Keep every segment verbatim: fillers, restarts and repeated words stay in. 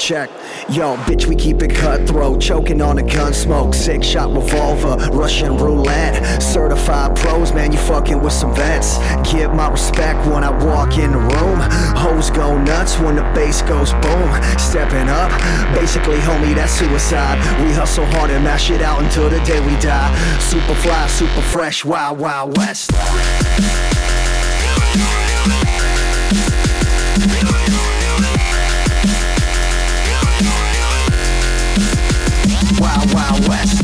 check. Yo, bitch, we keep it cutthroat, choking on a gun smoke, six shot revolver, Russian roulette, certified pros, man, you fucking with some vets. Give my respect when I walk in the room. Hoes go nuts when the bass goes boom. Stepping up, basically, homie, that's suicide. We hustle hard and mash it out until the day we die. Super fly, super fresh, wild, wild west. Wild, wild west.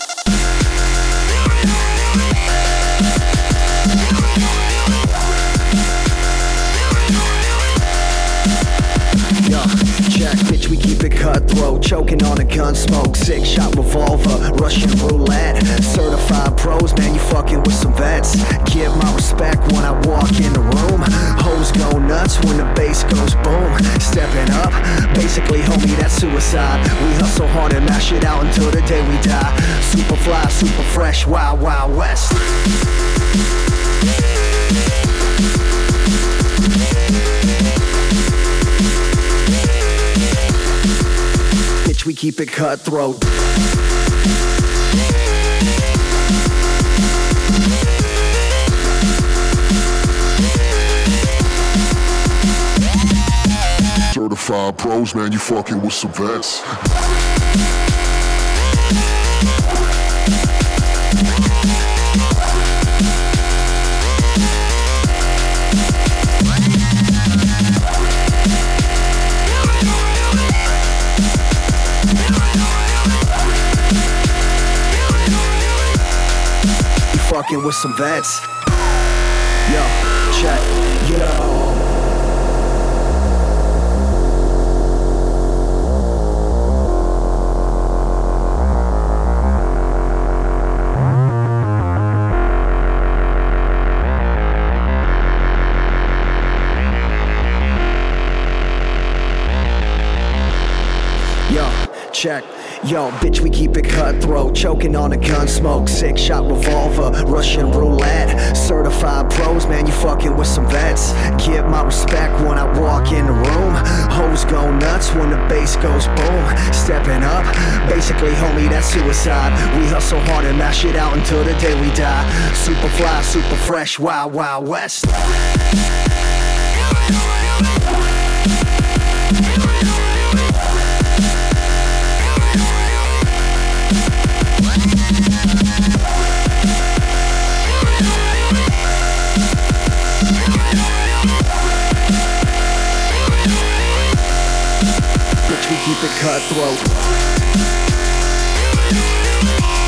Yo, check, bitch, we keep it cutthroat, choking on a gun smoke, six shot revolver, Russian roulette, certified pros, man, you fucking with some vets. Give my respect when I walk in the room. Hoes go nuts when the bass goes boom. Stepping up, basically, homie, that's suicide. We hustle hard and mash it out until the day we die. Super fly, super fresh, wild, wild west. Bitch, we keep it cutthroat. Certified pros, man, you fucking with some vets. You fucking with some vets. Yo, check, yo. Yo, check. Yo, bitch, we keep it cutthroat, choking on a gun smoke, six shot revolver, Russian roulette, certified pros, man, you fucking with some vets. Give my respect when I walk in the room. Hoes go nuts when the bass goes boom. Stepping up, basically, homie, that's suicide. We hustle hard and mash it out until the day we die. Super fly, super fresh, wild, wild west. Bitch, we keep it cutthroat.